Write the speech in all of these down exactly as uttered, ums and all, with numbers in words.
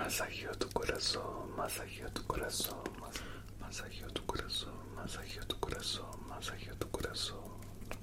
Masajeo tu corazón, masajeo tu corazón, mas masajeo tu corazón, masajeo tu corazón, masajeo tu corazón.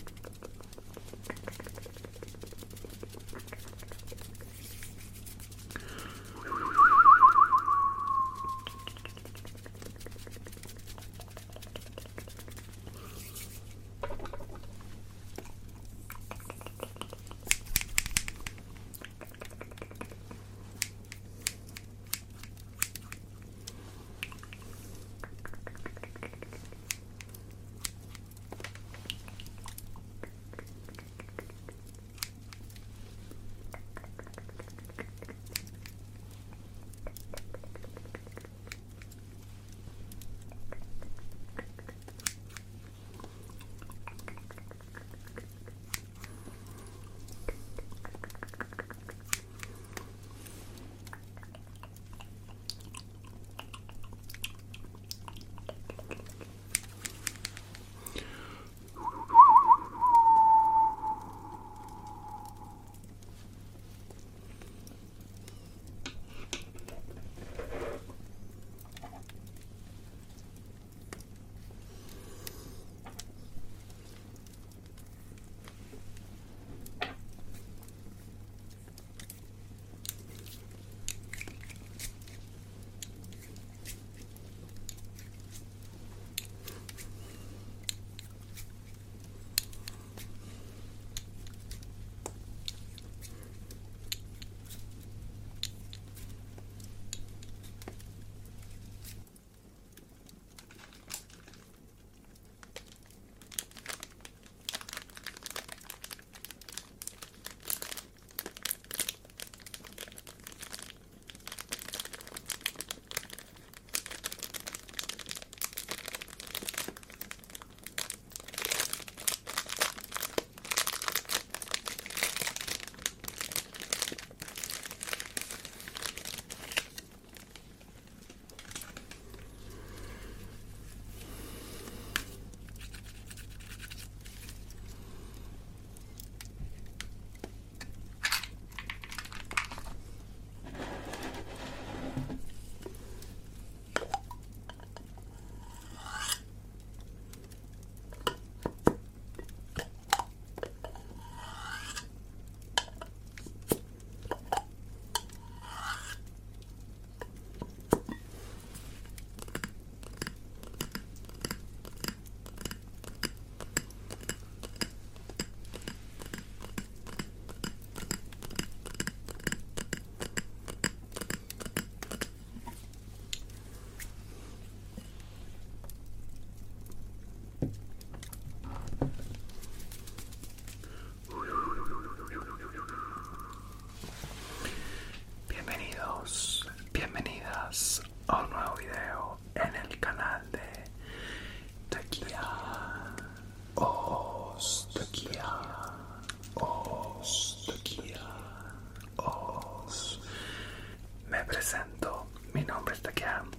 Presento, mi nombre es Takiam,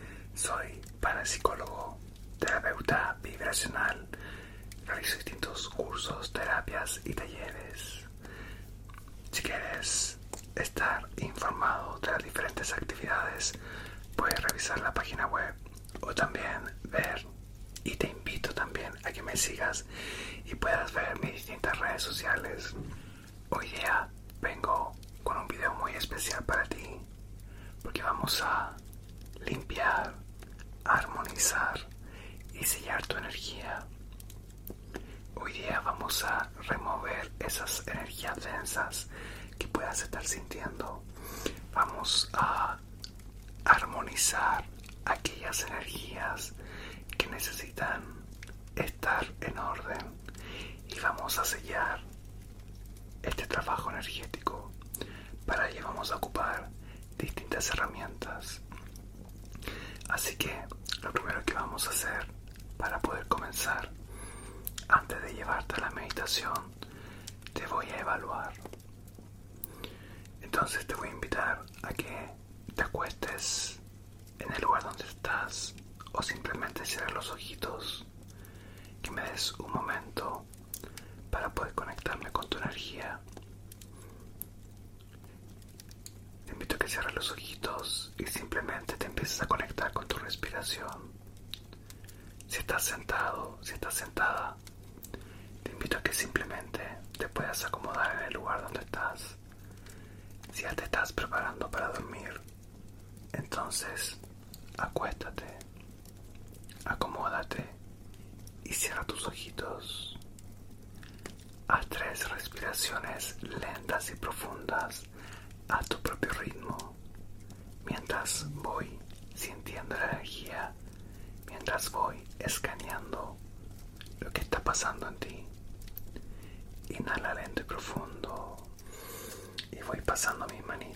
soy parapsicólogo, terapeuta vibracional, realizo distintos cursos, terapias y talleres. Si quieres estar informado de las diferentes actividades, puedes revisar la página web o también ver, y te invito también a que me sigas y puedas ver mis distintas redes sociales. Hoy día vengo con un video muy especial para ti, porque vamos a limpiar, armonizar y sellar tu energía. Hoy día vamos a remover esas energías densas que puedas estar sintiendo. Vamos a armonizar aquellas energías que necesitan estar en orden y vamos a sellar este trabajo energético. Para ello vamos a ocupar distintas herramientas. Así que lo primero que vamos a hacer para poder comenzar, antes de llevarte a la meditación, te voy a evaluar. Entonces te voy a invitar a que te acuestes en el lugar donde estás o simplemente cierres los ojitos, que me des un momento para poder conectarme con tu energía. Te invito a que cierres los ojitos y simplemente te empieces a conectar con tu respiración. Si estás sentado, si estás sentada, te invito a que simplemente te puedas acomodar en el lugar donde estás. Si ya te estás preparando para dormir, entonces acuéstate, acomódate y cierra tus ojitos. Haz tres respiraciones lentas y profundas a tu propio ritmo, mientras voy sintiendo la energía, mientras voy escaneando lo que está pasando en ti. Inhala lento y profundo y voy pasando mis manitos